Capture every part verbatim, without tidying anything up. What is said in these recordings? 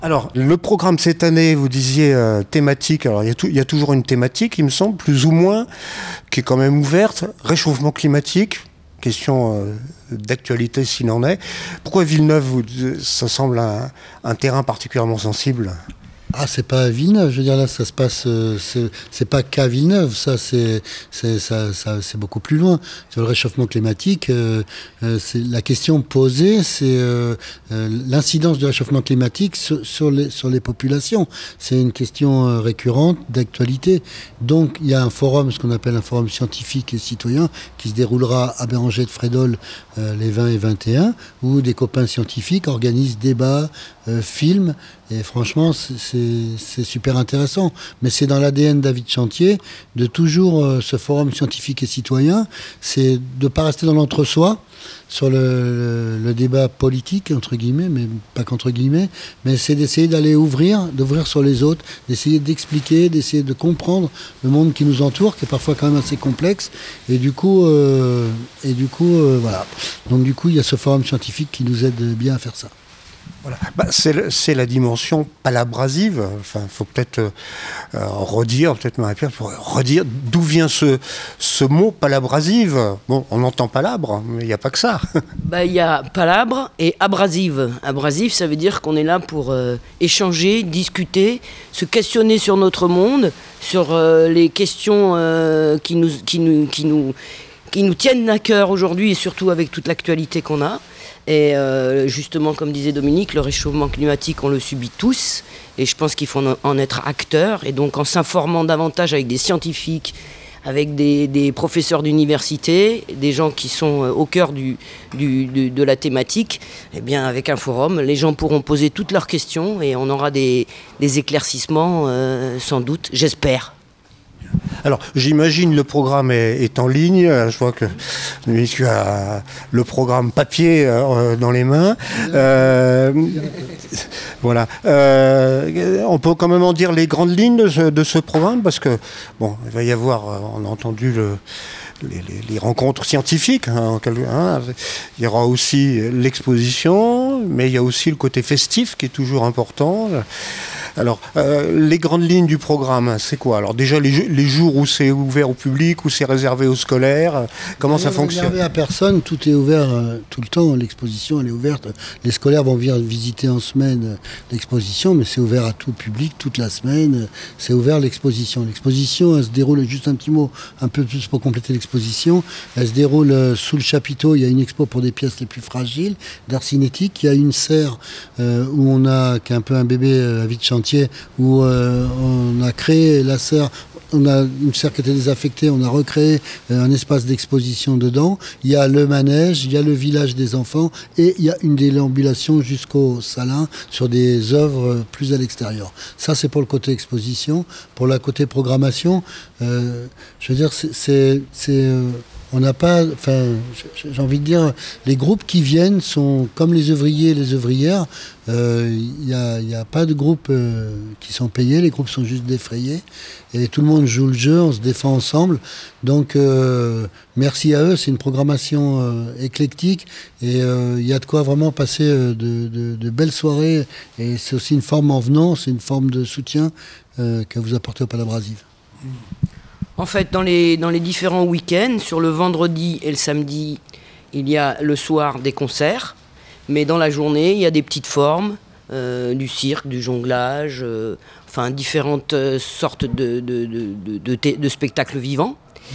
Alors, le programme cette année, vous disiez euh, thématique. Alors, il y, a tout, il y a toujours une thématique, il me semble, plus ou moins, qui est quand même ouverte. Réchauffement climatique, question euh, d'actualité s'il en est. Pourquoi Villeneuve, vous, ça semble un, un terrain particulièrement sensible ? Ah, c'est pas à Villeneuve, je veux dire, là, ça se passe, euh, c'est, c'est pas qu'à Villeneuve, ça, c'est, c'est, ça, ça, c'est beaucoup plus loin. Sur le réchauffement climatique, euh, euh, c'est, la question posée, c'est euh, euh, l'incidence du réchauffement climatique sur, sur, les, sur les populations. C'est une question euh, récurrente, d'actualité. Donc, il y a un forum, ce qu'on appelle un forum scientifique et citoyen, qui se déroulera à Béranger de Frédol euh, les vingt et vingt et un, où des copains scientifiques organisent débats, euh, films, et franchement, c'est, c'est, c'est super intéressant. Mais c'est dans l'A D N David Chantier de toujours euh, ce forum scientifique et citoyen, c'est de ne pas rester dans l'entre-soi sur le, le, le débat politique, entre guillemets, mais pas qu'entre guillemets, mais c'est d'essayer d'aller ouvrir, d'ouvrir sur les autres, d'essayer d'expliquer, d'essayer de comprendre le monde qui nous entoure, qui est parfois quand même assez complexe. Et du coup, euh, et du coup euh, voilà. Donc du coup, il y a ce forum scientifique qui nous aide bien à faire ça. Voilà. Bah, c'est, c'est la dimension palabrasive. Enfin, il faut peut-être euh, redire, peut-être Marie-Pierre, pour redire d'où vient ce, ce mot palabrasive. Bon, on entend palabre, mais il n'y a pas que ça. Bah, il y a palabre et abrasive. Abrasive, ça veut dire qu'on est là pour euh, échanger, discuter, se questionner sur notre monde, sur euh, les questions euh, qui, nous, qui, nous, qui, nous, qui nous tiennent à cœur aujourd'hui, et surtout avec toute l'actualité qu'on a. Et euh, justement, comme disait Dominique, le réchauffement climatique, on le subit tous. Et je pense qu'il faut en être acteur. Et donc, en s'informant davantage avec des scientifiques, avec des, des professeurs d'université, des gens qui sont au cœur du, du, du, de la thématique, eh bien, avec un forum, les gens pourront poser toutes leurs questions et on aura des, des éclaircissements, euh, sans doute, j'espère. Alors, j'imagine le programme est, est en ligne. Je vois que le monsieur a le programme papier euh, dans les mains. Euh, voilà. Euh, on peut quand même en dire les grandes lignes de ce, de ce programme, parce que, bon, il va y avoir, on a entendu le... Les, les, les rencontres scientifiques, hein, hein, il y aura aussi l'exposition, mais il y a aussi le côté festif qui est toujours important. Alors, euh, les grandes lignes du programme, c'est quoi ? Alors déjà, les, les jours où c'est ouvert au public, où c'est réservé aux scolaires, comment ça fonctionne ? Réservé à personne, tout est ouvert euh, tout le temps, l'exposition elle est ouverte. Les scolaires vont venir visiter en semaine euh, l'exposition, mais c'est ouvert à tout public toute la semaine, c'est ouvert l'exposition. L'exposition, elle se déroule, juste un petit mot, un peu plus pour compléter l'exposition, elle se déroule euh, sous le chapiteau, il y a une expo pour des pièces les plus fragiles, d'art cinétique, il y a une serre euh, où on a, qui est un peu un bébé euh, à vide chantier, où euh, on a créé la serre, on a une serre qui était désaffectée, on a recréé euh, un espace d'exposition dedans, il y a le manège, il y a le village des enfants, et il y a une déambulation jusqu'au salin sur des œuvres plus à l'extérieur. Ça c'est pour le côté exposition. Pour le côté programmation, euh, je veux dire, c'est, c'est, c'est euh, on n'a pas, enfin, j'ai envie de dire, les groupes qui viennent sont comme les ouvriers et les ouvrières. Il euh, n'y a, y a pas de groupes euh, qui sont payés, les groupes sont juste défrayés. Et tout le monde joue le jeu, on se défend ensemble. Donc, euh, merci à eux, c'est une programmation euh, éclectique. Et il euh, y a de quoi vraiment passer euh, de, de, de belles soirées. Et c'est aussi une forme en venant, c'est une forme de soutien euh, que vous apportez au Palabrasive. En fait, dans les, dans les différents week-ends, sur le vendredi et le samedi, il y a le soir des concerts, mais dans la journée, il y a des petites formes, euh, du cirque, du jonglage, euh, enfin différentes sortes de, de, de, de, de, de spectacles vivants. Mmh.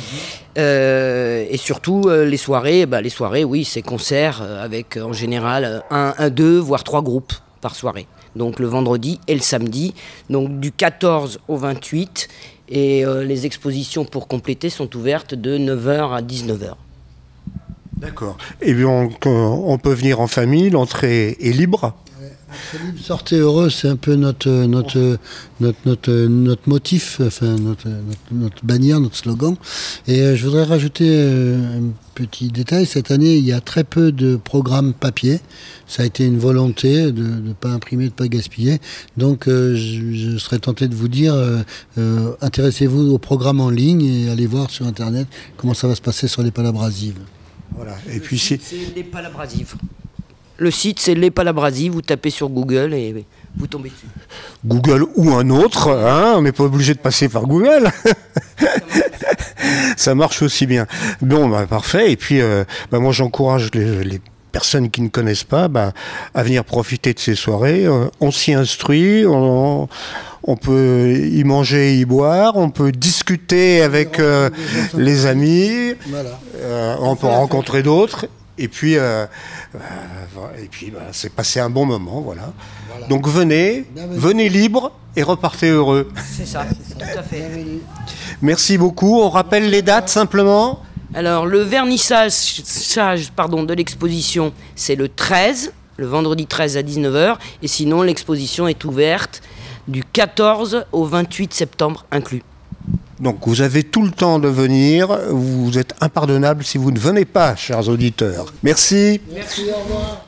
Euh, et surtout, euh, les soirées, bah, les soirées, oui, c'est concerts euh, avec en général un, un, deux, voire trois groupes par soirée. Donc le vendredi et le samedi, donc du quatorze au vingt-huit. Et euh, les expositions pour compléter sont ouvertes de neuf heures à dix-neuf heures. D'accord. Et bien on, on peut venir en famille, l'entrée est libre. Entrée libre, sortez heureux, c'est un peu notre, notre, notre, notre, notre motif, enfin notre, notre, notre bannière, notre slogan. Et euh, je voudrais rajouter euh, un petit détail. Cette année, il y a très peu de programmes papier. Ça a été une volonté de ne pas imprimer, de ne pas gaspiller. Donc, euh, je, je serais tenté de vous dire, euh, euh, intéressez-vous au programme en ligne et allez voir sur Internet comment ça va se passer sur les Palabrasives. Voilà. Et puis c'est... c'est les Palabrasives. Le site, c'est Les Palabrasives. Vous tapez sur Google et vous tombez dessus. Google ou un autre, hein, on n'est pas obligé de passer par Google. Ça marche aussi bien. Bon, bah, parfait. Et puis, euh, bah, moi, j'encourage les, les personnes qui ne connaissent pas bah, à venir profiter de ces soirées. Euh, on s'y instruit, on, on peut y manger, y boire, on peut discuter avec euh, les amis, Voilà. euh, on peut rencontrer d'autres. Et puis, euh, euh, et puis bah, c'est passé un bon moment, voilà. Voilà. Donc venez, Bienvenue. venez libre et repartez heureux. C'est ça, tout à fait. Bienvenue. Merci beaucoup. On rappelle les dates simplement. Alors, le vernissage pardon, de l'exposition, c'est le treize, le vendredi treize à dix-neuf heures. Et sinon, l'exposition est ouverte du quatorze au vingt-huit septembre inclus. Donc vous avez tout le temps de venir. Vous êtes impardonnable si vous ne venez pas, chers auditeurs. Merci. Merci, au revoir.